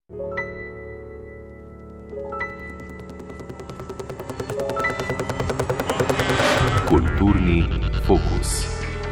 Kulturni fokus.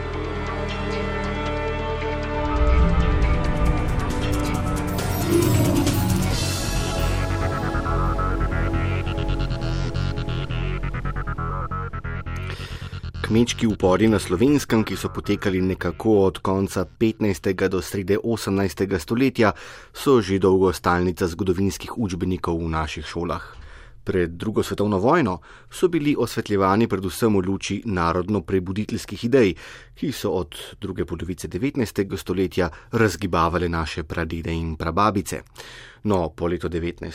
Kmečki upori na Slovenskem, ki so potekali nekako od konca 15. do srede 18. stoletja, so že dolgo stalnica zgodovinskih učbenikov v naših šolah. Pred drugo svetovno vojno so bili osvetljevani predvsem v luči narodno-prebuditeljskih idej, ki so od druge polovice 19. stoletja razgibavale naše pradede in prababice. No, po letu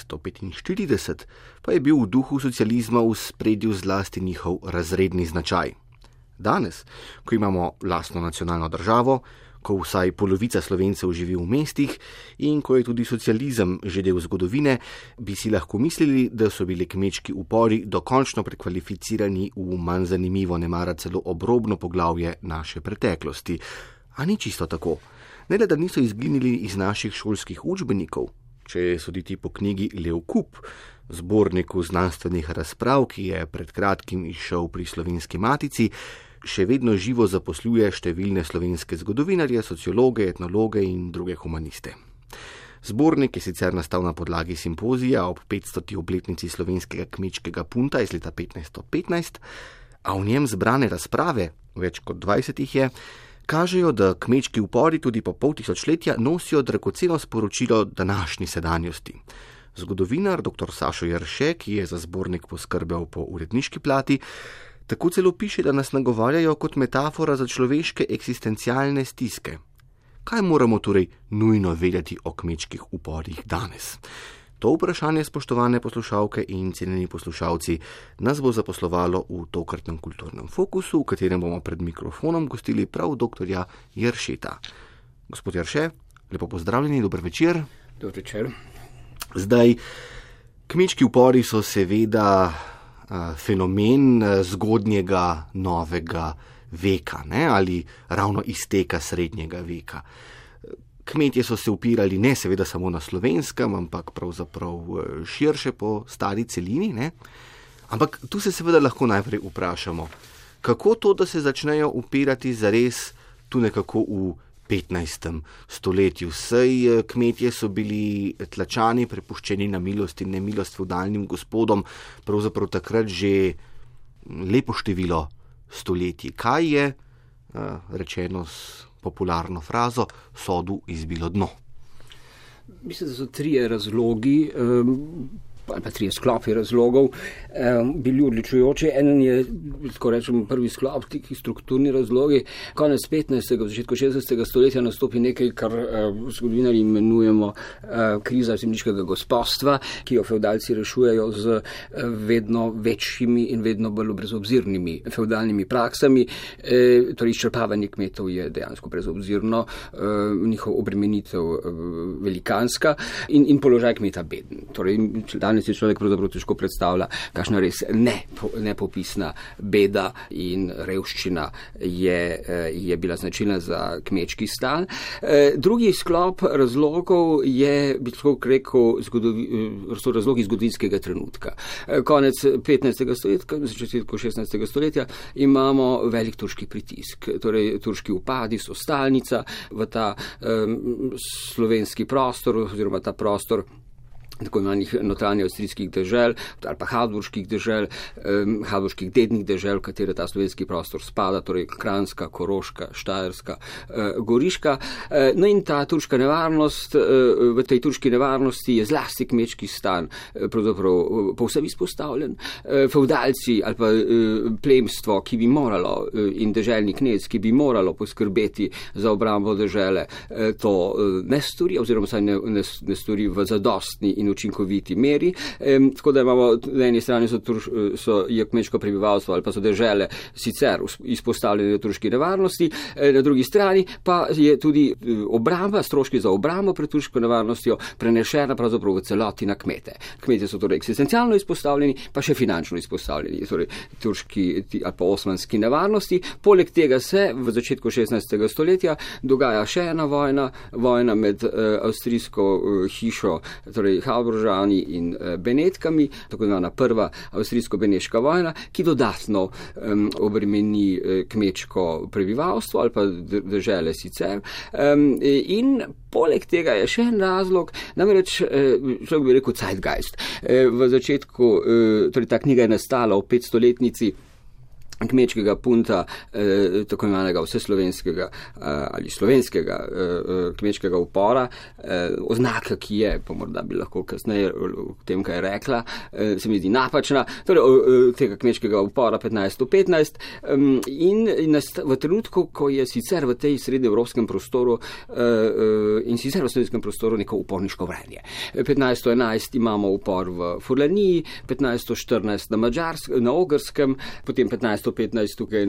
1945 pa je bil v duhu socializma v spredju zlasti njihov razredni značaj. Danes, ko imamo lastno nacionalno državo, ko vsaj polovica Slovencev živi v mestih in ko je tudi socializem že del zgodovine, bi si lahko mislili, da so bili kmečki upori dokončno prekvalificirani v manj zanimivo, nemara celo obrobno poglavje naše preteklosti. A ni čisto tako. Ne le, da niso izginili iz naših šolskih učbenikov, če soditi po knjigi Lev Kup, zborniku znanstvenih razprav, ki je pred kratkim izšel pri Slovenski matici, še vedno živo zaposluje številne slovenske zgodovinarje, sociologe, etnologe in druge humaniste. Zbornik je sicer nastal na podlagi simpozija ob 500. obletnici slovenskega kmečkega punta iz leta 1515, a v njem zbrane razprave, več kot 20 jih je, kažejo, da kmečki upori tudi po pol tisočletja nosijo dragoceno sporočilo današnji sedanjosti. Zgodovinar dr. Sašo Jerše, ki je za zbornik poskrbel po uredniški plati, tako celo piše, da nas nagovarjajo kot metafora za človeške eksistencialne stiske. Kaj moramo torej nujno vedeti o kmečkih uporih danes? To vprašanje, spoštovane poslušalke in cenjeni poslušalci, nas bo zaposlovalo v tokratnem kulturnem fokusu, v katerem bomo pred mikrofonom gostili prav doktorja Jeršeta. Gospod Jerše, lepo pozdravljeni, dober večer. Dober večer. Zdaj, kmečki upori so seveda fenomen zgodnjega novega veka, ne? Ali ravno izteka srednjega veka. Kmetje so se upirali ne seveda samo na Slovenskem, ampak pravzaprav širše po stari celini, ne? Ampak tu se seveda lahko najprej vprašamo, kako to, da se začnejo upirati zares tu nekako v 15. stoletju. Saj kmetje so bili tlačani, prepuščeni na milost in nemilost fevdalnim gospodom, pravzaprav takrat že lepo število stoletij. Kaj je, rečeno s popularno frazo, sodu izbilo dno? Mislim, da so trije razlogi, ali pa trije sklopi razlogov, bili odličujoči. En je, tako rečemo, prvi sklop, ti strukturni razlogi. Konec 15. v začetku 16. stoletja nastopi nekaj, kar zgodovinarji imenujemo kriza zemljiškega gospodstva, ki jo fevdalci rešujejo z vedno večjimi in vedno bolj brezobzirnimi fevdalnimi praksami. Torej, izčrpavanje kmetov je dejansko brezobzirno, njihov obremenitev velikanska in položaj kmeta beden. Torej, danes je človek pravzaprav težko predstavlja, kakšna res nepopisna beda in revščina je bila značilna za kmečki stan. Drugi sklop razlogov je, bi lahko rekel, so razlogi zgodovinskega trenutka. Konec 15. stoletja, začetku 16. stoletja imamo velik turški pritisk. Torej, turški upadi so stalnica v ta slovenski prostor, oziroma ta prostor tako imenih notranje avstrijskih dežel ali pa habsburških dežel, habsburških dednih dežel, v katere ta slovenski prostor spada, torej Kranjska, Koroška, Štajerska, Goriška. No in ta turška nevarnost, v tej turški nevarnosti je zlasti kmečki stan pravzaprav povsem izpostavljen. Fevdalci ali pa plemstvo, ki bi moralo, in deželni knez, ki bi moralo poskrbeti za obrambo dežele, to ne stori, oziroma saj ne stori v zadostni in učinkoviti meri. Tako da imamo na eni strani je kmečko prebivalstvo ali pa so dežele sicer izpostavljene turški nevarnosti, na drugi strani pa je tudi obramba, stroški za obrambo pred turško nevarnostjo prenešena pravzaprav v celoti na kmete. Kmetje so torej eksistencialno izpostavljeni, pa še finančno izpostavljeni, torej turški ali pa osmanski nevarnosti. Poleg tega se v začetku 16. stoletja dogaja še ena vojna med avstrijsko hišo, torej Habsburžani in Benetkami, tako imenovana prva avstrijsko-beneška vojna, ki dodatno obremeni kmečko prebivalstvo ali pa dežele sicer. In poleg tega je še en razlog, namreč, človek bi rekel Zeitgeist. V začetku, torej ta knjiga je nastala v 500-letnici kmečkega punta, tako imenovanega vseslovenskega ali slovenskega kmečkega upora, oznaka, ki je, pa morda bi lahko kasneje v tem, kaj je rekla, se mi zdi napačna, torej tega kmečkega upora 1515 in v trenutku, ko je sicer v tej srednjeevropskem prostoru in sicer v slovenskem prostoru neko uporniško vrenje. 1511 imamo upor v Furlaniji, 1514 na Ogrskem, potem 1515 tukaj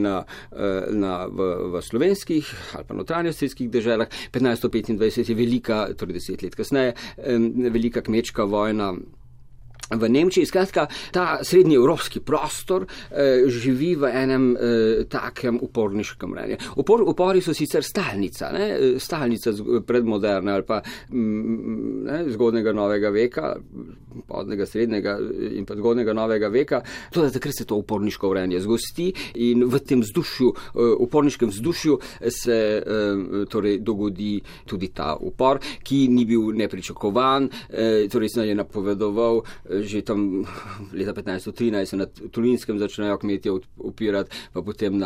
v slovenskih ali pa notranjoavstrijskih deželah, 1525 je velika, torej 10 let kasneje, velika kmečka vojna v Nemčiji. Skratka, ta srednji evropski prostor živi v enem takem uporniškem vrenju. Upori so sicer stalnica predmoderne ali pa zgodnega novega veka, poznega srednjega in pa zgodnega novega veka, tudi takrat se to uporniško vrenje zgosti in v tem vzdušju, uporniškem vzdušju se torej dogodi tudi ta upor, ki ni bil nepričakovan, torej se je napovedoval že tam leta 1513 se na Tolinskem začnejo kmetje upirati, pa potem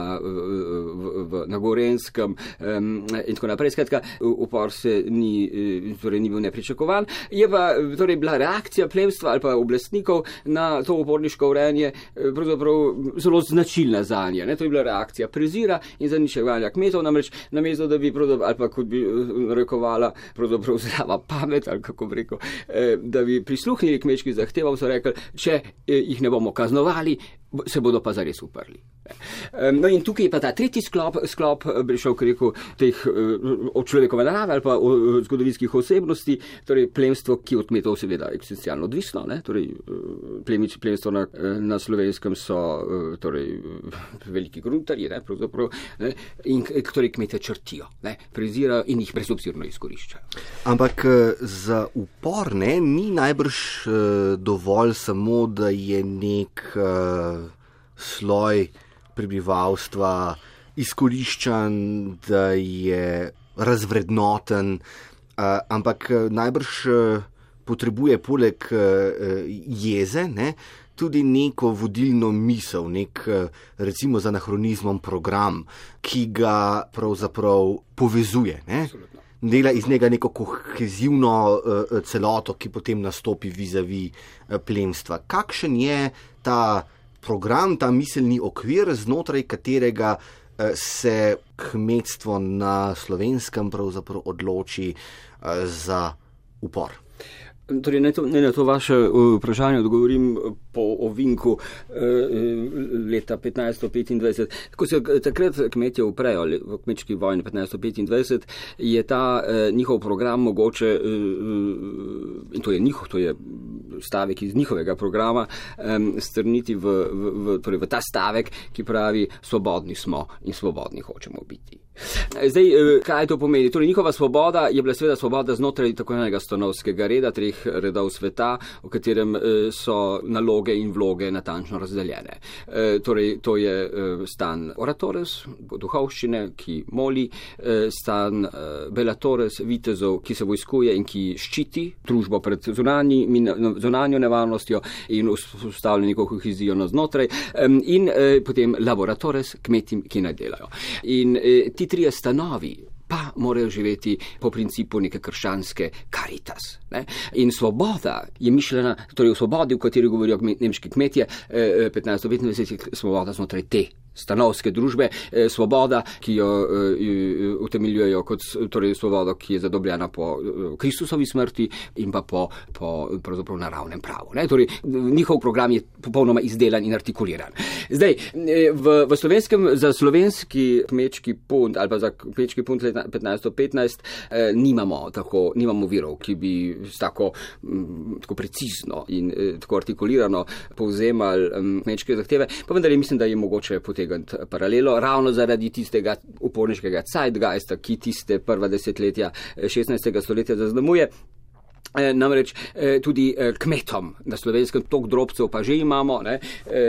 na Gorenskem in tako naprej. Skratka, upor se ni bil nepričakovan. Je pa torej bila reakcija plemstva ali pa oblastnikov na to uporniško vrenje pravzaprav zelo značilna zanje. To je bila reakcija prezira in zaničevanja kmetov, namreč namesto, da bi ali pa kot bi rekovala pravzaprav zdrava pamet, ali kako bi rekel, da bi prisluhnili kmečki zahtevam, so rekli, če jih ne bomo kaznovali, se bodo pa zares uprli. No in tukaj je pa ta tretji sklop bi šel k reku teh od človekove narave ali pa od zgodovinskih osebnosti, torej plemstvo, ki od kmetov seveda eksistencialno odvisno, torej plemstvo na Slovenskem so torej veliki gruntarji, pravzaprav, in torej kmete črtijo, prezirajo in jih brezobzirno izkoriščajo. Ampak za upor ni najbrž dovolj samo, da je nek sloj prebivalstva izkoriščan, da je razvrednoten, ampak najbrž potrebuje poleg jeze, tudi neko vodilno misel, nek recimo z anahronizmom program, ki ga pravzaprav povezuje, dela iz njega neko kohezivno celoto, ki potem nastopi vizavi plemstva. Kakšen je ta program, ta miselni okvir, znotraj katerega se kmetstvo na Slovenskem pravzaprav odloči za upor? Torej, ne na to vaše vprašanje odgovorim po ovinku leta 1525. Ko se takrat kmetje uprejo v kmečki vojni 1525, je ta njihov program mogoče, in to je stavek iz njihovega programa, strniti v ta stavek, ki pravi, svobodni smo in svobodni hočemo biti. Zdaj, kaj to pomeni? Torej, njihova svoboda je bila seveda svoboda znotraj tako enega stanovskega reda, treh redov sveta, v katerem so naloge in vloge natančno razdeljene. Torej, to je stan oratores, duhovščine, ki moli, stan bellatores, vitezov, ki se vojskuje in ki ščiti družbo pred zunanjo nevarnostjo in vzpostavlja neko kohezijo navznotraj, in potem laboratores, kmeti, ki naj delajo. In ti trije stanovi pa morajo živeti po principu neke krščanske caritas. In svoboda je mišljena, torej v svobodi, v kateri govorijo nemški kmetje, 1525 je svoboda znotraj te stanovske družbe, svoboda, ki jo utemeljujejo kot torej svobodo, ki je zadobljena po Kristusovi smrti in pa po pravzaprav naravnem pravu. Ne? Torej, njihov program je popolnoma izdelan in artikuliran. Zdaj, v slovenskem, za slovenski kmečki punt ali pa za kmečki punt leta 1515 nimamo virov, ki bi tako precizno in tako artikulirano povzemali kmečke zahteve, pa vendar mislim, da je mogoče potegniti paralelo ravno zaradi tistega uporniškega Zeitgeista, ki tiste prva desetletja 16. stoletja zaznamuje. Namreč tudi kmetom na slovenskem, toliko drobcev pa že imamo, ne,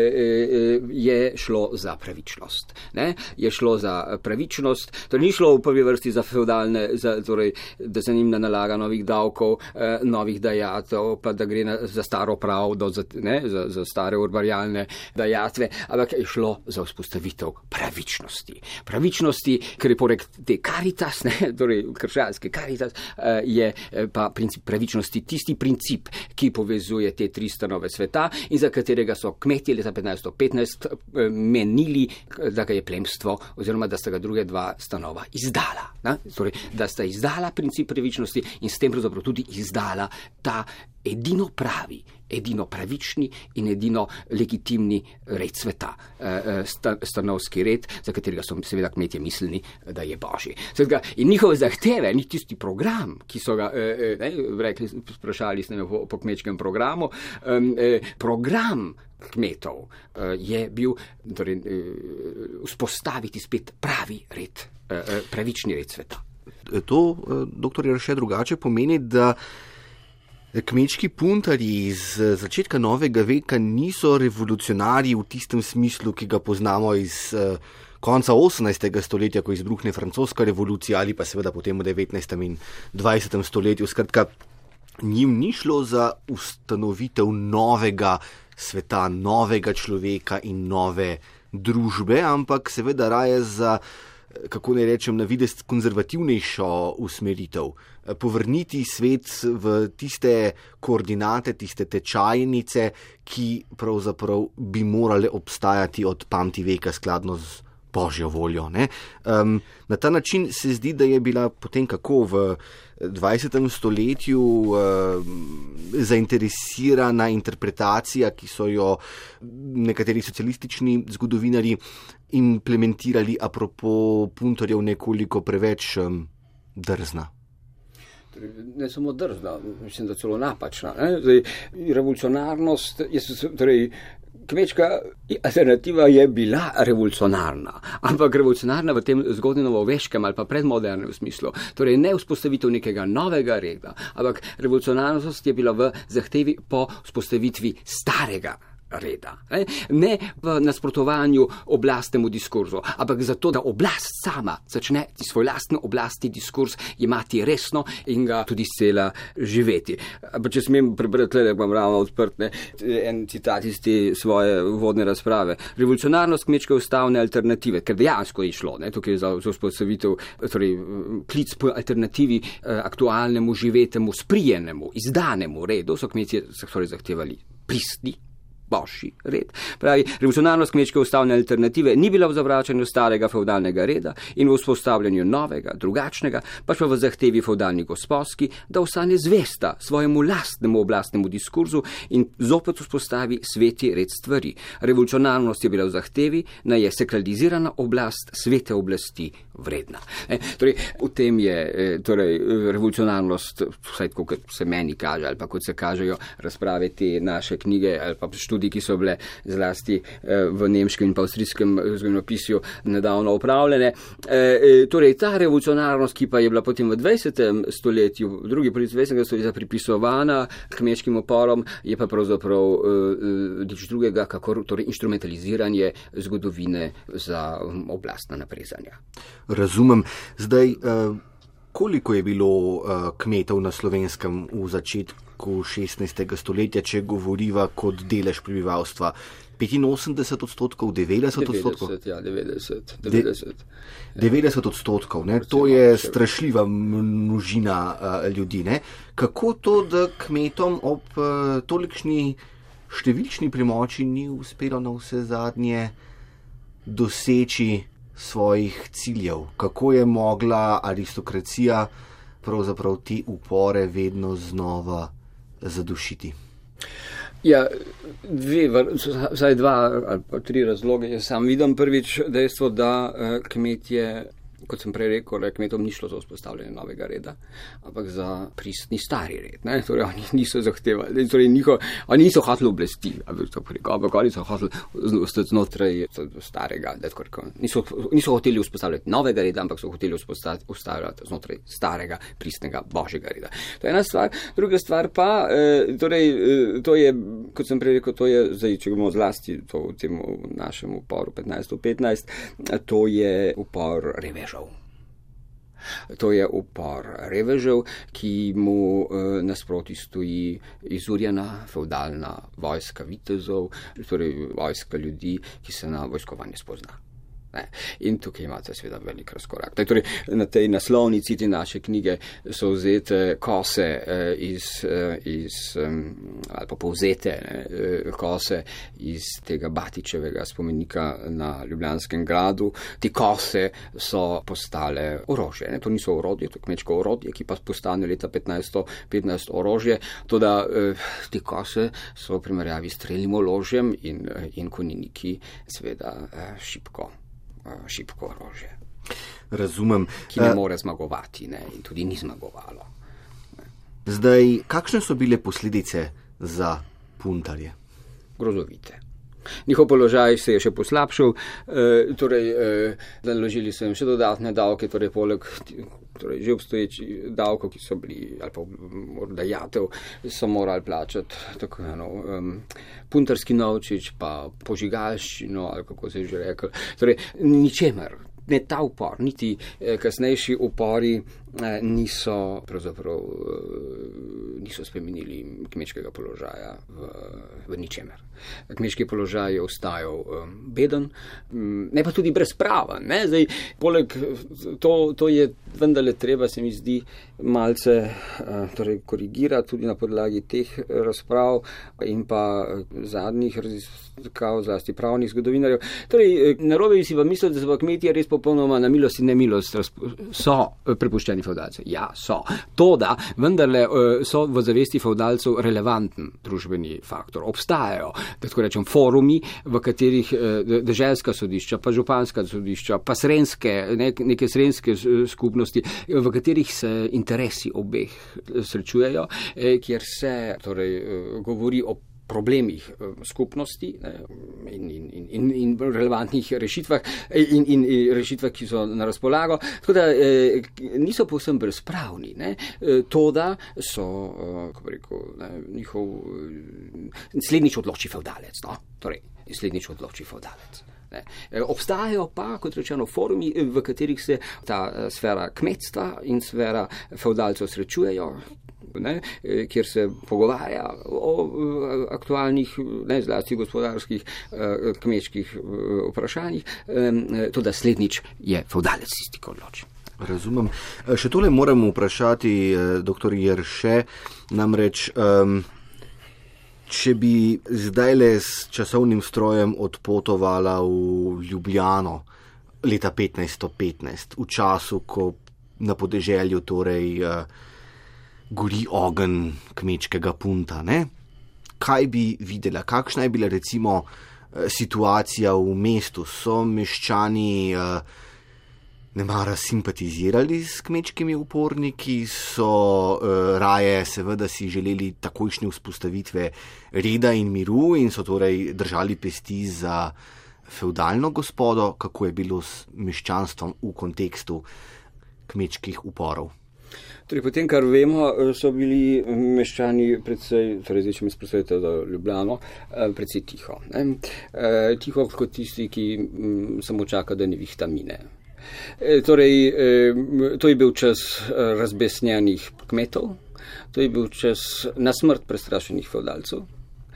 je šlo za pravičnost. Ne, je šlo za pravičnost, to ni šlo v prvi vrsti za feudalne, torej, da se njim nalaga novih davkov, novih dajatev, pa da gre za staro pravdo, za stare urbarjalne dajatve, ampak je šlo za vzpostavitev pravičnosti. Pravičnosti, ker je poleg te Caritas, ne, torej krščanske Caritas, je pa princip pravičnosti tisti princip, ki povezuje te tri stanove sveta in za katerega so kmetje leta 1515 menili, da ga je plemstvo oziroma da sta ga druge dva stanova izdala. Torej, da sta izdala princip pravičnosti in s tem pravzaprav tudi izdala ta edino pravi, edino pravični in edino legitimni red sveta, stanovski red, za katerega so seveda kmetje mislili, da je božji. In njihove zahteve, ni tisti program, ki so ga rekli, sprašali ste me po kmečkem programu, program kmetov je bil torej, vzpostaviti spet pravi red, pravični red sveta. To, doktor Jerše, drugače pomeni, da kmečki puntarji iz začetka novega veka niso revolucionarji v tistem smislu, ki ga poznamo iz konca 18. stoletja, ko izbruhne francoska revolucija ali pa seveda potem v 19. in 20. stoletju. Skratka, njim ni šlo za ustanovitev novega sveta, novega človeka in nove družbe, ampak seveda raje za, kako ne rečem, na videz konzervativnejšo usmeritev. Povrniti svet v tiste koordinate, tiste tečajnice, ki pravzaprav bi morale obstajati od pamti veka skladno z božjo voljo. Ne? Na ta način se zdi, da je bila potem kako v 20. stoletju zainteresirana interpretacija, ki so jo nekateri socialistični zgodovinarji implementirali apropo puntarjev nekoliko preveč drzna. Ne samo drzna, mislim, da celo napačna. Zdaj, revolucionarnost, torej, kmečka alternativa je bila revolucionarna, ampak revolucionarna v tem zgodnjem novoveškem ali pa predmodernem smislu. Torej ne vzpostavitev nekega novega reda, ampak revolucionarnost je bila v zahtevi po vzpostavitvi starega reda. Ne v nasprotovanju oblastnemu diskurzu, ampak zato, da oblast sama začne svoj lastni oblastni diskurs imati resno in ga tudi scela živeti. Pa če smem prebrati, da bom ravno odprt, en citat iz te svoje uvodne razprave. Revolucionarnost kmečke ustavne alternative, ker dejansko je šlo, tukaj je za vzpostavitev, torej klic po alternativi aktualnemu, živetemu, sprijenemu, izdanemu redu, so kmetje torej zahtevali pristni, božji red. Pravi, revolucionarnost kmečke ustavne alternative ni bila v zavračanju starega feudalnega reda in v vzpostavljanju novega, drugačnega, pač pa v zahtevi feudalni gospodski, da ostane zvesta svojemu lastnemu oblastnemu diskurzu in zopet vzpostavi sveti red stvari. Revolucionarnost je bila v zahtevi, naj je sakralizirana oblast svete oblasti vredna. Torej, v tem je torej, revolucionarnost, vsaj tako, kot se meni kaže, ali pa kot se kažejo razprave te naše knjige, ali pa ki so bile zlasti v nemškem in pa avstrijskem zgodovinopisju nedavno upravljene. Torej, ta revolucionarnost, ki pa je bila potem v 20. stoletju, v drugi polovici 20. stoletja pripisovana kmečkim uporom, je pa pravzaprav nič drugega, kakor torej instrumentaliziranje zgodovine za oblastna naprezanja. Razumem. Zdaj, koliko je bilo kmetov na Slovenskem v začetku 16. stoletja, če govoriva kot delež prebivalstva? 85%, 90%? 90. 90%, ne? To je strašljiva množina ljudi. Ne? Kako to, da kmetom ob tolikšni številčni premoči ni uspelo na vse zadnje doseči svojih ciljev? Kako je mogla aristokracija pravzaprav te upore vedno znova zadušiti? Ja, vsaj 2 ali pa 3 razloge. Jaz sam vidim prvič dejstvo, da kmetje, kot sem prej rekel, kmetom ni šlo za vzpostavljanje novega reda, ampak za pristni stari red. Ne? Torej, oni niso zahtevali, torej oni niso hoteli oblesti, ampak oni so hoteli ostati znotraj starega. Niso hoteli vzpostavljati novega reda, ampak so hoteli vzpostavljati znotraj starega, pristnega, božjega reda. To je ena stvar. Druga stvar pa, to je, kot sem prej rekel, to je, zdaj, če bomo zlasti to v tem našem uporu 15-15, to je upor revežev. To je upor revežev, ki mu nasproti stoji izurjena feudalna vojska vitezov, torej vojska ljudi, ki se na vojskovanje spozna. Ne. In tukaj imate seveda velik razkorak. Torej, na tej naslovnici te naše knjige so vzete kose ali pa povzete kose iz tega Batičevega spomenika na Ljubljanskem gradu. Te kose so postale orožje. Ne. To niso orodje, to je kmečko orodje, ki pa postane leta 1515 orožje. Toda te kose so v primerjavi s strelnim orožjem in konjeniki seveda šibko orožje. Razumem. Ki ne more zmagovati, ne, in tudi ni zmagovalo. Ne. Zdaj, kakšne so bile posledice za puntarje? Grozovite. Njihov položaj se je še poslabšal, naložili so jim še dodatne davke, torej poleg že obstoječi davkov, ki so bili, ali pa dajatev, so morali plačati tako puntarski novčič, pa požigalščino, ali kako se je že rekel. Torej, ničemer, ne ta upor, niti kasnejši upori niso spremenili kmečkega položaja v ničemer. Kmečki položaj je ostajal beden, ne pa tudi brezpraven. Ne? Zdaj, poleg to je vendarle treba, se mi zdi, malce korigirati tudi na podlagi teh razprav in pa zadnjih raziskav, zlasti pravnih zgodovinarjev. Torej, narobe bi si pa mislili, da so kmetje res popolnoma na milost in nemilost so prepuščeni fevdalcev. Ja, so. Toda, vendarle so v zavesti fevdalcev relevanten družbeni faktor. Obstajajo, tako rečem, forumi, v katerih deželska sodišča, pa županska sodišča, pa neke srenske skupnosti, v katerih se interesi obeh srečujejo, kjer se govori o problemih skupnosti in relevantnih rešitvah in rešitvah, ki so na razpolago. Tako da niso povsem brezpravni. Toda so, kako rekel, njihov slednjič odloči fevdalec. Torej, slednjič odloči fevdalec. Obstajajo pa, kot rečeno, forumi, v katerih se ta sfera kmetstva in sfera fevdalcev srečujejo, kjer se pogovarja o aktualnih, zlasti gospodarskih, kmečkih vprašanjih, tudi slednjič je fevdalec tisti, ki odloči. Razumem. Še tole moram vprašati, dr. Jerše, namreč, če bi zdajle s časovnim strojem odpotovala v Ljubljano leta 1515, v času, ko na podeželju gori ogenj kmečkega punta, ne? Kaj bi videla? Kakšna je bila recimo situacija v mestu? So meščani nemara simpatizirali s kmečkimi uporniki? So raje seveda si želeli takojšnje vzpostavitve reda in miru in so torej držali pesti za fevdalno gospodo? Kako je bilo s meščanstvom v kontekstu kmečkih uporov? Torej, potem, kar vemo, so bili meščani predvsej, zdaj, če me sprašujete za Ljubljano, predvsej tiho. Tiho kot tisti, ki samo čaka, da nevihta mine. Torej, to je bil čas razbesnjenih kmetov, to je bil čas na smrt prestrašenih fevdalcev.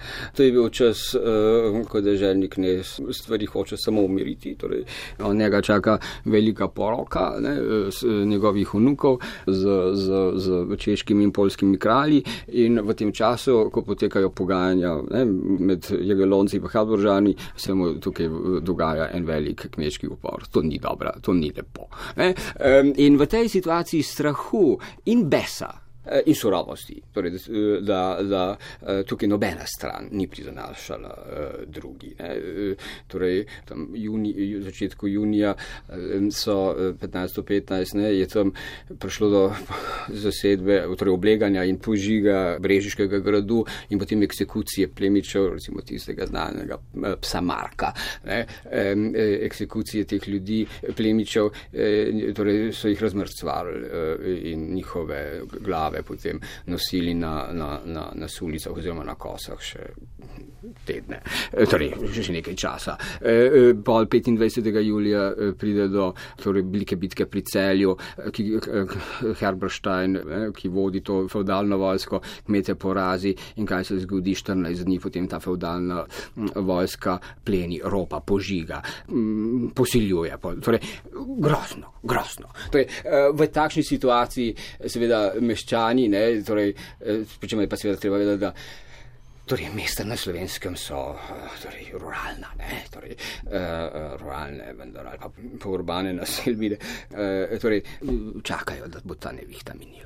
To je bil čas, ko deželni knez stvari hoče samo umiriti. Torej, njega čaka velika poroka njegovih vnukov z češkimi in poljskimi kralji in v tem času, ko potekajo pogajanja med Jagelonci in Habsburžani, se mu tukaj dogaja en velik kmečki upor. To ni dobro, to ni lepo. In v tej situaciji strahu in besa in surovosti, torej, da tukaj nobena stran ni prizanašala drugi. Torej, tam začetku junija so 1515 je tam prišlo do zasedbe, torej obleganja in požiga Brežiškega gradu in potem eksekucije plemičev, recimo tistega znanega psa Marka. Eksekucije teh ljudi, plemičev, torej so jih razmrcvali in njihove glave potem nosili na sulicah oziroma na kosah še tedne, torej že nekaj časa. Pol 25. julija pride do velike bitke pri Celju, Herberstein, ki vodi to feudalno vojsko, kmete porazi in kaj se zgodi 14 dni, potem ta feudalna vojska pleni, ropa, požiga, posiljuje. Torej, grozno. Torej, v takšni situaciji seveda meščani, torej, pričemer je pa seveda treba vedeti, da torej, mesta na Slovenskem so torej, ruralna, ruralne, vendar ali pa pourbane naselbine, torej, čakajo, da bo ta nevihta minila.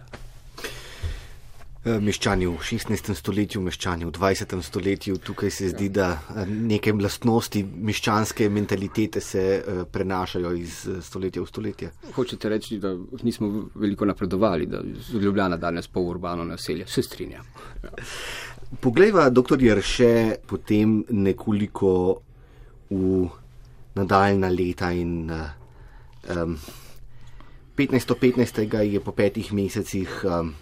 Meščani v 16. stoletju, meščani v 20. stoletju, tukaj se zdi, da neke lastnosti meščanske mentalitete se prenašajo iz stoletja v stoletje. Hočete reči, da nismo veliko napredovali, da je Ljubljana danes pol urbano naselje, se strinjam. Ja. Poglejva, doktor Jerše, potem nekoliko v nadaljna leta in 1515. je po 5 mesecih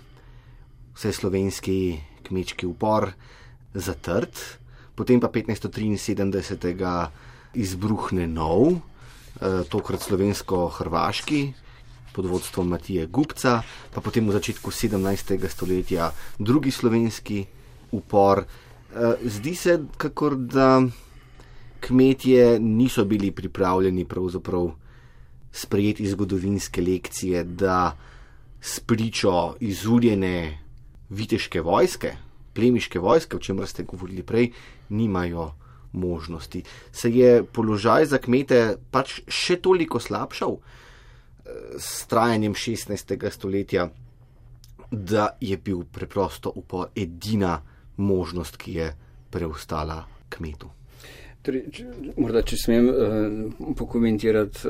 vseslovenski kmečki upor zatrt, potem pa 1573. izbruhne nov, tokrat slovensko-hrvaški, pod vodstvom Matije Gubca, pa potem v začetku 17. stoletja drugi slovenski upor. Zdi se, kakor da kmetje niso bili pripravljeni pravzaprav sprejeti zgodovinske lekcije, da spričo izurjene viteške vojske, plemiške vojske, o čemer ste govorili prej, nimajo možnosti. Se je položaj za kmete pač še toliko slabšal s trajanjem 16. stoletja, da je bil preprosto upor edina možnost, ki je preostala kmetu. Morda, če smem pokomentirati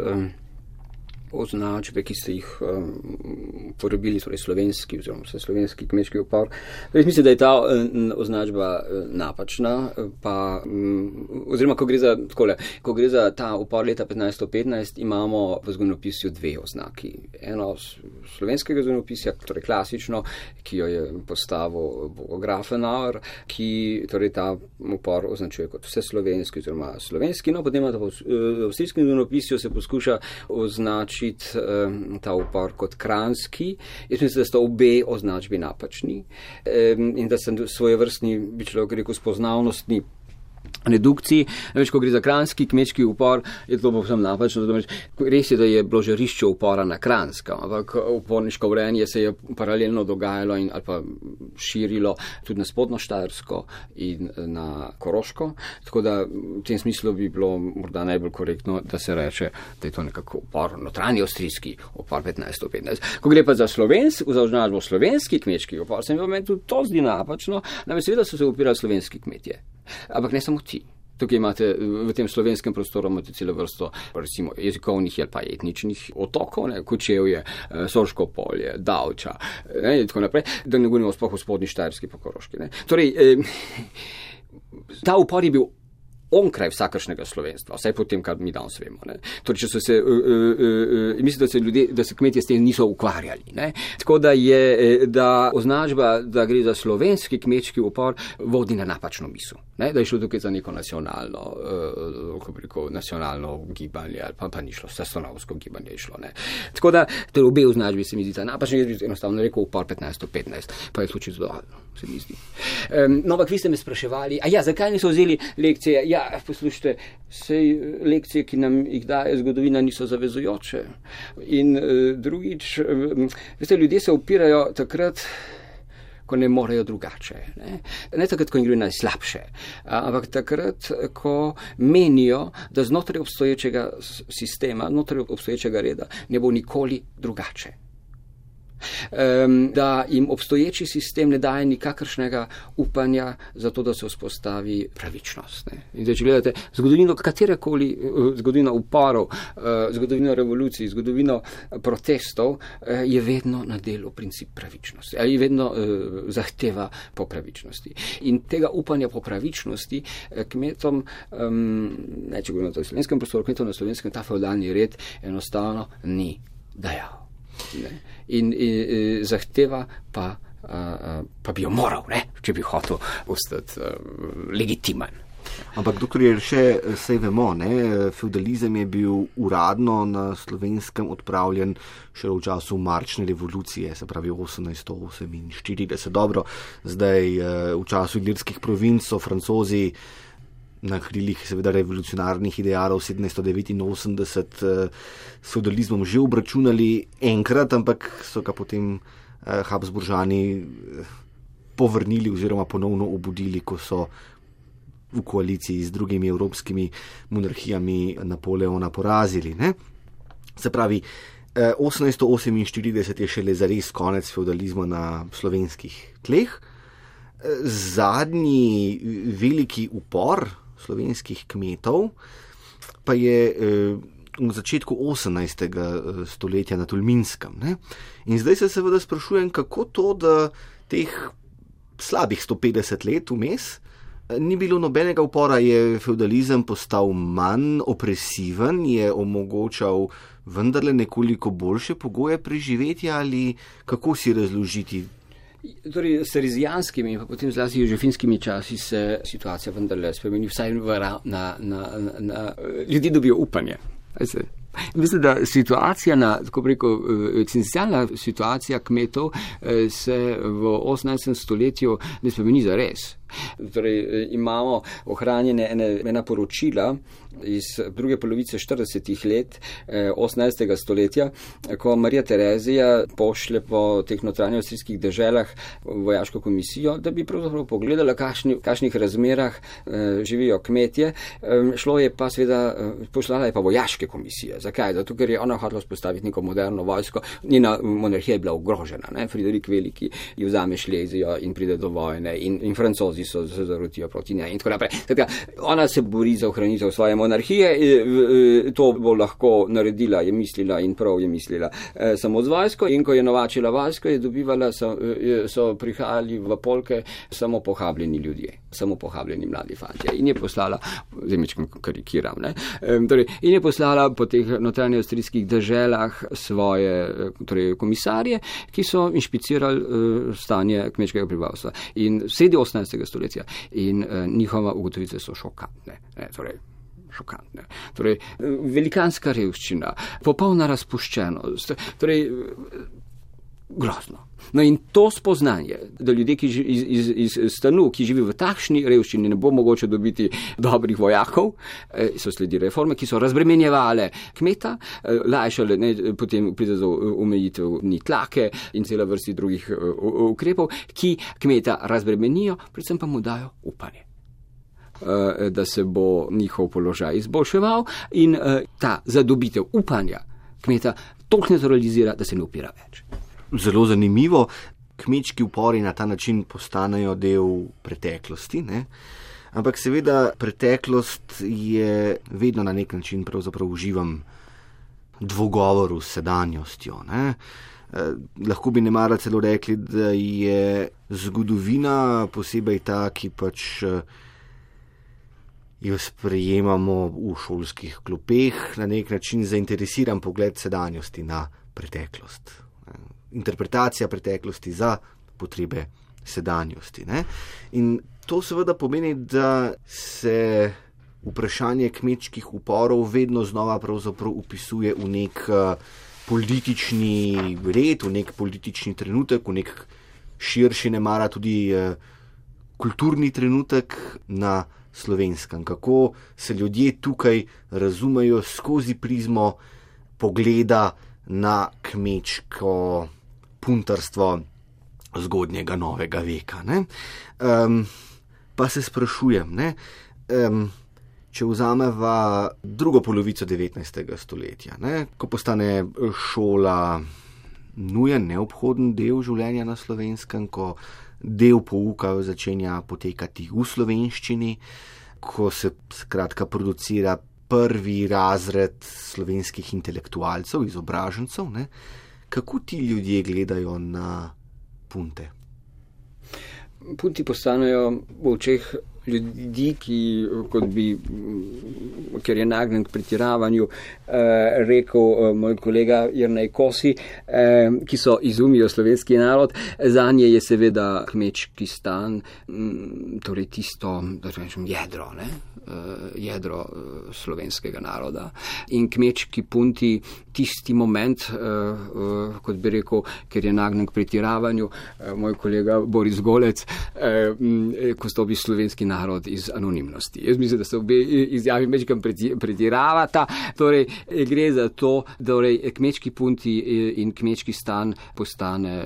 označbe, ki ste jih uporabili, torej slovenski oziroma vseslovenski kmečki upor. Mislim, da je ta označba napačna, oziroma ko gre za ta upor leta 1515, imamo v zgodovinopisju 2 oznaki. Eno slovenskega zgodovinopisja, torej klasično, ki jo je postavil Grafenauer, ki torej ta upor označuje kot vseslovenski oziroma slovenski, no potem v avstrijskem zgodovinopisju se poskuša označiti ta upor kot kranjski. Jaz mislim, da sta obe označbi napačni in da so svojevrstni, bi človek rekel, spoznavnostni redukciji. Več, ko gre za kranjski kmečki upor, je to povsem napačno. Res je, da je bilo žarišče upora na Kranjskem, ampak uporniško vrenje se je paralelno dogajalo ali pa širilo tudi na Spodnjo Štajersko in na Koroško. Tako da v tem smislu bi bilo morda najbolj korektno, da se reče, da je to nekako upor, notranji avstrijski upor 1515. Ko gre pa za označbo slovenski kmečki upor, se mi v meni tudi to zdi napačno, namreč seveda so se upirali slovenski kmetje. Ampak ne samo ti. Tukaj imate v tem slovenskem prostoru celo vrsto recimo jezikovnih ali pa etničnih otokov, Kočevje, Sorško polje, Davča in tako naprej, da ne govorimo sploh o Spodnji Štajerski pa Koroški. Torej, ta upor je bil onkraj vsakršnega slovenstva, vsaj po tem, kar mi danes vemo. Torej, če so se, mislim, da se kmetje s tem niso ukvarjali. Tako da je, da označba, da gre za slovenski kmečki upor, vodi na napačno misel. Da je šlo tukaj za neko nacionalno gibanje, ali pa ni šlo, stanovsko gibanje je šlo. Tako da, obe označbi se mi zdi ta napačni, jaz bi enostavno rekel upor 1515, pa je slučaj se mi zdi. No, ampak vi ste me spraševali, zakaj niso vzeli lekcije? Poslušajte, sej lekcije, ki nam jih daje zgodovina, niso zavezujoče. In drugič, veste, ljudje se upirajo takrat, ko ne morejo drugače. Ne takrat, ko jim gre najslabše, ampak takrat, ko menijo, da znotraj obstoječega sistema, znotraj obstoječega reda ne bo nikoli drugače. Da jim obstoječi sistem ne daje nikakršnega upanja za to, da se vzpostavi pravičnost. In zdaj, če gledate zgodovino katerekoli, zgodovino uporov, zgodovino revolucij, zgodovino protestov, je vedno na delu princip pravičnosti. Je vedno zahteva po pravičnosti. In tega upanja po pravičnosti kmetom, če govorimo o slovenskem prostoru, kmetom na slovenskem, ta feudalni red enostavno ni dajal. In zahteva pa bi jo moral, če bi hotel ostati legitimen. Ampak doktor Jelše, saj vemo, feudalizem je bil uradno na slovenskem odpravljen šele v času marčne revolucije, se pravi 1848. Dobro, zdaj v času ilirskih provinc so Francozi na krilih seveda revolucionarnih idealov 1789 s feudalizmom že obračunali enkrat, ampak so ga potem Habsburžani povrnili oziroma ponovno obudili, ko so v koaliciji z drugimi evropskimi monarhijami Napoleona porazili. Se pravi, 1848 je šele zares konec feudalizma na slovenskih tleh. Zadnji veliki upor slovenskih kmetov pa je v začetku 18. stoletja na Tolminskem. In zdaj se seveda sprašujem, kako to, da teh slabih 150 let vmes ni bilo nobenega upora, je feudalizem postal manj opresiven, je omogočal vendarle nekoliko boljše pogoje preživetja ali kako si razložiti? Torej, s terezijanskimi in potem zlasti jožefinskimi časi se situacija vendarle spremeni, vsaj na ljudi dobijo upanje. Mislim, da situacija, tako bi rekel, eksistencialna situacija kmetov se v 18. stoletju ne spremeni zares. Torej, imamo ohranjene ena poročila iz druge polovice 40. let 18. stoletja, ko Marija Terezija pošlje po teh notranjo avstrijskih deželah vojaško komisijo, da bi pravzaprav pogledala, v kakšnih razmerah živijo kmetje. Šlo je pa seveda, poslala je pa vojaške komisije. Zakaj? Zato, ker je ona hotela vzpostaviti neko moderno vojsko. Njena monarhija je bila ogrožena. Friderik Veliki ji vzame Šlezijo in pride do vojne in Francozi se zarotijo proti njej in tako naprej. Tako, ona se bori za ohranitev svoje monarhije, to bo lahko naredila, je mislila in prav je mislila samo z vojsko, in ko je novačila vojsko, je dobivala, so prihajali v polke samo pohabljeni ljudje, samo pohabljeni mladi fantje. In je poslala, zemečkom karikiram, torej, in je poslala po teh notranjih avstrijskih deželah svoje komisarje, ki so inšpicirali stanje kmečkega prebivalstva. In sredi 18. stoletja in njihova ugotovitve so šokantne. Torej, velikanska revščina, popolna razpuščenost, torej grozno. No in to spoznanje, da ljudje, ki iz stanu, ki živijo v takšni revščini, ne bo mogoče dobiti dobrih vojakov, so sledi reforme, ki so razbremenjevale kmeta, lajšale, potem pride do omejitev tlake in cela vrsti drugih ukrepov, ki kmeta razbremenijo, predvsem pa mu dajo upanje, da se bo njihov položaj izboljševal in ta zadobitev upanja kmeta toliko neutralizira, da se ne upira več. Zelo zanimivo, kmečki upori na ta način postanejo del preteklosti, ampak seveda preteklost je vedno na nek način pravzaprav uživam dvogovoru s sedanjostjo. Lahko bi nemara celo rekli, da je zgodovina posebej ta, ki pač jo sprejemamo v šolskih klopeh, na nek način zainteresiran pogled sedanjosti na preteklost. Interpretacija preteklosti za potrebe sedanjosti. In to seveda pomeni, da se vprašanje kmečkih uporov vedno znova pravzaprav upisuje v nek politični red, v nek politični trenutek, v nek širši nemara tudi kulturni trenutek na Slovenskem. Kako se ljudje tukaj razumejo skozi prizmo pogleda na kmečko puntarstvo zgodnjega novega veka. Pa se sprašujem, če vzameva drugo polovico 19. stoletja, ko postane šola nujen, neobhoden del življenja na Slovenskem, ko del pouka začenja potekati v slovenščini, ko se skratka producira prvi razred slovenskih intelektualcev, izobražencev, kako ti ljudje gledajo na punte? Punti postanejo v očeh ljudi, ker je nagnjen k pretiravanju, rekel moj kolega Jernej Kosi, ki so izumijo slovenski narod. Zanje je seveda kmečki stan, torej tisto, da rečem, jedro slovenskega naroda. In kmečki punti tisti moment, kot bi rekel, ker je nagnjen k pretiravanju, moj kolega Boris Golec, ko stopi slovenski narod iz anonimnosti. Jaz mislim, da se obe izjavi mečkam pretiravata. Torej, gre za to, da kmečki punti in kmečki stan postane,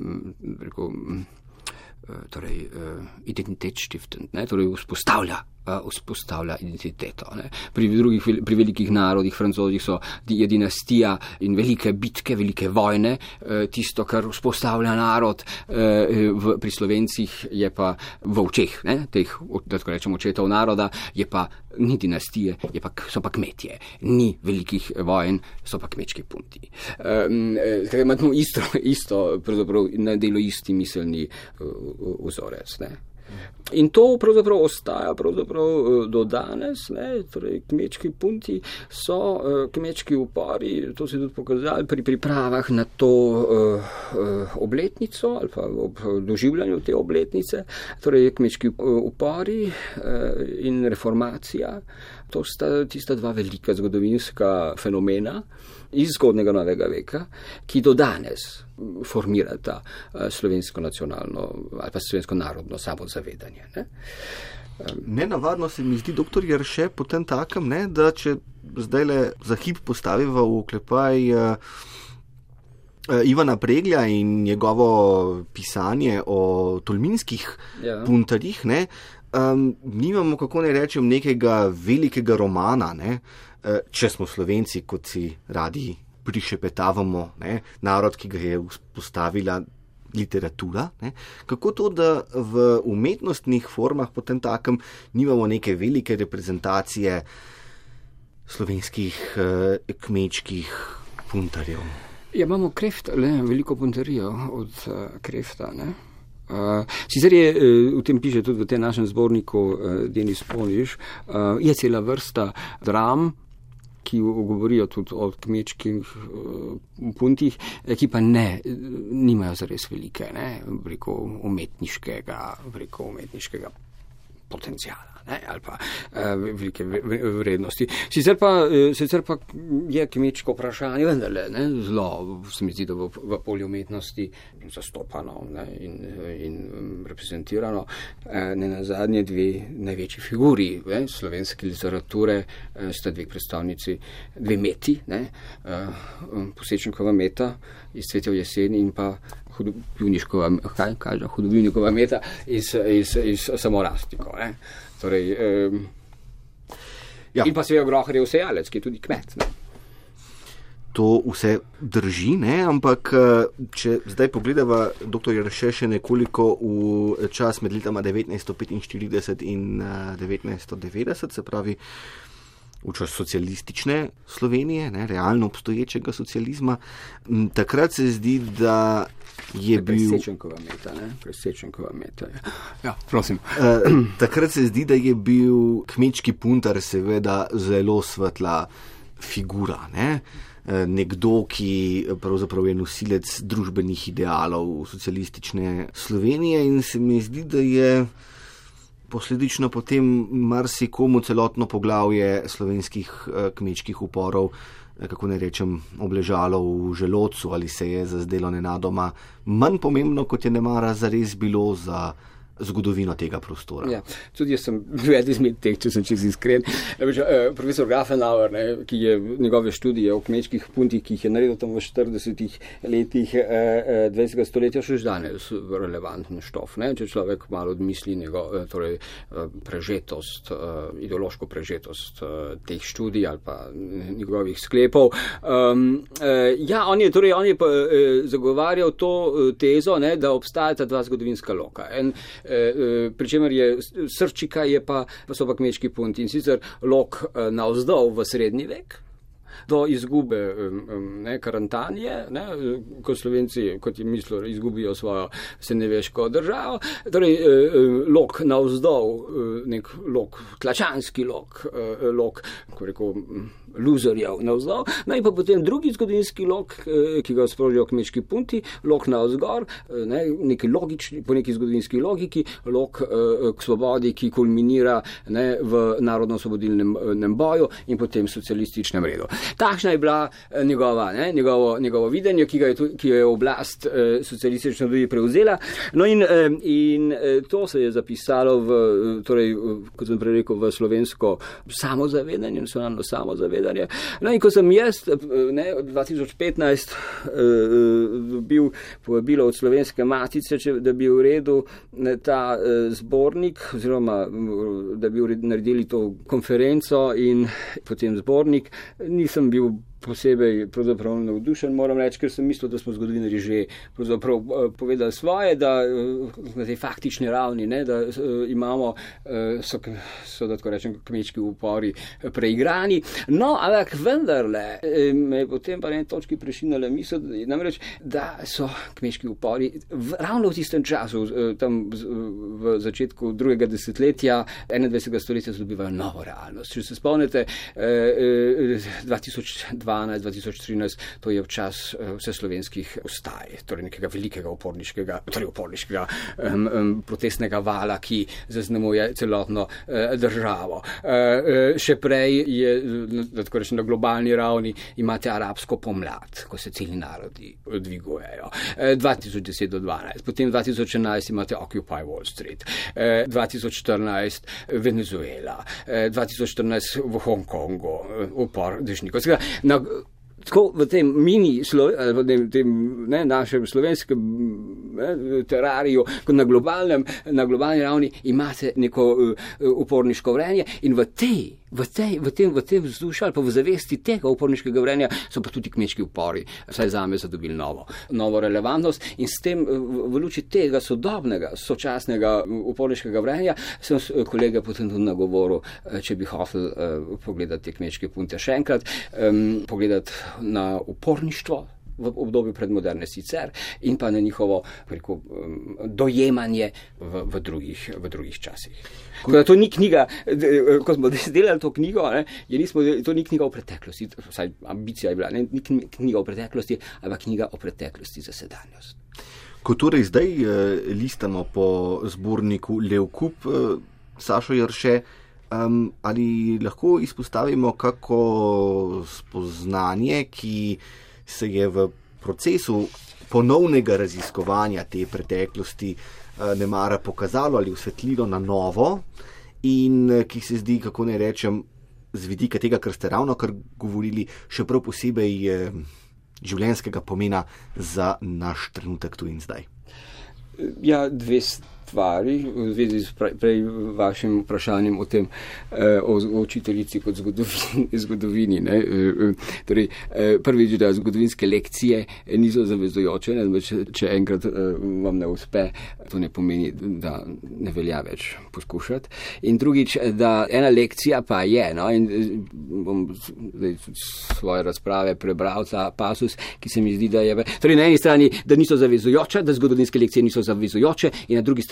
identitetstiftend, torej vzpostavlja identiteto. Pri velikih narodih, Francozih je dinastija in velike bitke, velike vojne, tisto, kar vzpostavlja narod, pri Slovencih je pa v očeh, teh, da tako rečem, očetov naroda, je pa ni dinastije, so pa kmetje. Ni velikih vojn, so pa kmečki punti. Imamo isto, pravzaprav na delu isti miselni vzorec. In to pravzaprav ostaja do danes, torej kmečki punti so kmečki upori, to se je tudi pokazali pri pripravah na to obletnico ali pa ob doživljanju te obletnice, torej kmečki upori in reformacija, to sta tista dva velika zgodovinska fenomena iz zgodnjega novega veka, ki do danes formirata slovensko nacionalno ali pa slovensko narodno samozavedanje. Nenavadno se mi zdi, doktor Jerše, potem takem, da če zdajle za hip postaviva v oklepaj Ivana Preglja in njegovo pisanje o tolminskih puntarjih, nimamo, kako ne rečem, nekega velikega romana, če smo Slovenci, kot si radi prišepetavamo, narod, ki ga je vzpostavila literatura. Kako to, da v umetnostnih formah potem takem nimamo neke velike reprezentacije slovenskih kmečkih puntarjev? Imamo Krefta, veliko puntarijo od Krefta, sicer je, v tem piše tudi v tem našem zborniku Denis Poniš, je cela vrsta dram, ki govorijo tudi o kmečkih puntih, ki pa nimajo zares velike, preko umetniškega potencijala, ali pa velike vrednosti. Sicer pa je kmečko vprašanje vendarle zelo, se mi zdi, da v polju umetnosti zastopano in reprezentirano. Nenazadnje dve največji figuri slovenske literature sta dve predstavnici, dve meti, Posečnikova meta iz Cvetja v jeseni in pa Hudobivnikova meta iz Samorastiko. Torej, in pa seveda Groharjev sejalec, ki je tudi kmet. To vse drži, ampak če zdaj pogledava, doktor Jerše, še nekoliko v čas med letama 1945 in 1990, se pravi v čas socialistične Slovenije, realno obstoječega socializma, takrat se zdi, da je bil... Presečenkova meta. Ja, prosim. Takrat se zdi, da je bil kmečki puntar seveda zelo svetla figura, nekdo, ki pravzaprav je nosilec družbenih idealov socialistične Slovenije, in se mi zdi, da je posledično potem marsikomu celotno poglavje slovenskih kmečkih uporov kako ne rečem, obležalo v želodcu ali se je zazdelo nenadoma manj pomembno, kot je nemara zares bilo za zgodovino tega prostora. Ja, tudi jaz sem eden izmed teh, če sem čez iskren. Profesor Grafenauer, ki je njegove študije o kmečkih puntih, ki jih je naredil tam v 40 letih 20. stoletja, še danes relevantno štof. Če človek malo odmisli prežetost, ideološko prežetost teh študij ali pa njegovih sklepov. On je pa zagovarjal to tezo, da obstajata dva zgodovinska loka. Pri čemer srčika so pa kmečki punti, in sicer lok navzdol v srednji vek, do izgube Karantanje, ko Slovenci, kot je mislil, izgubijo svojo srednjeveško državo. Torej, lok navzdol, nek lok, tlačanski lok, kako rekel, luzerjev navzdol. In pa potem drugi zgodovinski lok, ki ga sprožijo kmečki punti, lok navzgor, po neki zgodovinski logiki, lok k svobodi, ki kulminira v narodno-osvobodilnem boju in potem socialističnem redu. Takšna je bila njegovo videnje, ki je oblast socialistično tudi prevzela. In to se je zapisalo kot sem prej rekel, v slovensko samozavedanje, nacionalno samozavedanje. In ko sem jaz 2015 dobil povabilo od Slovenske matice, da bi uredil ta zbornik, oziroma da bi naredili to konferenco in potem zbornik, nisem bil posebej pravzaprav navdušen, moram reči, ker sem mislil, da smo zgodovinarji že pravzaprav povedali svoje, da na tej faktični ravni, da imamo, so da tako rečem, kmečki upori preigrani. Ampak vendarle me je potem pa na eni točki prešinila misel, namreč, da so kmečki upori ravno v tistem času, tam v začetku drugega desetletja 21. stoletja dobivajo novo realnost. Če se spomnite, 2013, to je čas vseslovenskih vstaj, torej nekega velikega uporniškega protestnega vala, ki zaznamuje celotno državo. Še prej je, tako rečem, na globalni ravni imate arabsko pomlad, ko se celi narodi dvigujejo. 2010 do 2012, potem 2011 imate Occupy Wall Street, 2014 Venezuela, 2014 v Hongkongu upor dežnikov. Tako v tem našem slovenskem terariju, na globalni ravni imate neko uporniško vrenje in v tem vzdušju ali pa v zavesti tega uporniškega vrenja so pa tudi kmečki upori, vsaj zame, zadobili novo relevantnost, in s tem v luči tega sodobnega, sočasnega uporniškega vrenja sem kolega potem tudi nagovoril, če bi hotel pogledati te kmečke punte še enkrat, pogledati na uporništvo v obdobju predmoderne sicer in pa na njihovo dojemanje v drugih časih. To ni knjiga, ko smo delali to knjigo, to ni knjiga o preteklosti, vsaj ambicija je bila, ni knjiga o preteklosti, ampak knjiga o preteklosti za sedanjost. Ko torej zdaj listamo po zborniku Levkup, Sašo Jerše, ali lahko izpostavimo kako spoznanje, ki se je v procesu ponovnega raziskovanja te preteklosti nemara pokazalo ali osvetlilo na novo in ki se zdi, kako ne rečem, z vidika tega, kar ste ravnokar govorili, še prav posebej življenjskega pomena za naš trenutek tu in zdaj. Ja, dve stvari v zvezi s prej vašim vprašanjem o tem, o učiteljici kot zgodovini. Torej, prvič, da zgodovinske lekcije niso zavezujoče, če enkrat vam ne uspe, to ne pomeni, da ne velja več poskušati. In drugič, da ena lekcija pa je, in bom zdaj svoje razprave prebral ta pasus, ki se mi zdi, da je, torej na eni strani, da niso zavezujoče, da zgodovinske lekcije niso zavezujoče, in na drugi strani,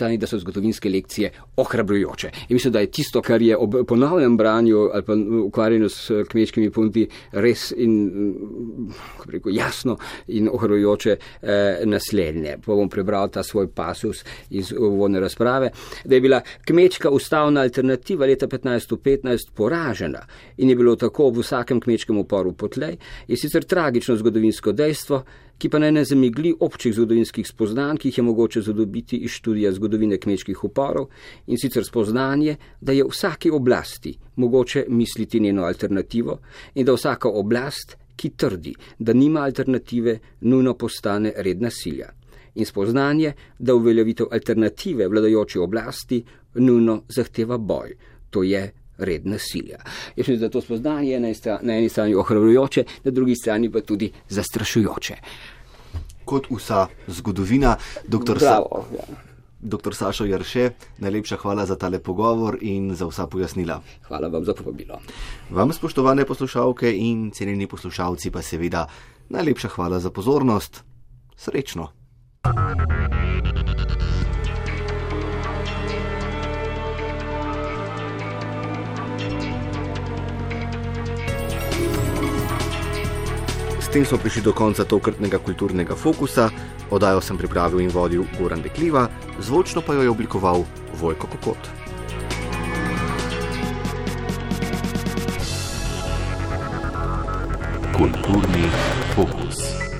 strani, da so zgodovinske lekcije ohrabrujoče. In mislim, da je tisto, kar je ob ponovnem branju ali pa ukvarjanju s kmečkimi punti res in jasno in ohrabrujoče naslednje. Pa bom prebral ta svoj pasus iz uvodne razprave, da je bila kmečka ustavna alternativa leta 1515 poražena in je bilo tako ob vsakem kmečkem uporu potlej, je sicer tragično zgodovinsko dejstvo, ki pa ne zamigli občih zgodovinskih spoznanj, ki jih je mogoče zadobiti iz študija zgodovine kmečkih uporov, in sicer spoznanje, da je vsaki oblasti mogoče misliti njeno alternativo in da vsaka oblast, ki trdi, da nima alternative, nujno postane red nasilja. In spoznanje, da uveljavitev alternative vladajoči oblasti nujno zahteva boj. To je red nasilja. Jaz mislim, da to spoznanje je na eni strani ohrabrujoče, na drugi strani pa tudi zastrašujoče. Kot vsa zgodovina, dr. Sašo Jarše, najlepša hvala za tale pogovor in za vsa pojasnila. Hvala vam za povabilo. Vam, spoštovane poslušalke in cenjeni poslušalci, pa seveda najlepša hvala za pozornost. Srečno! S tem smo prišli do konca tokratnega kulturnega fokusa. Oddajo sem pripravil in vodil Goran Dekliva, zvočno pa jo je oblikoval Vojko Kokot. Kulturni fokus.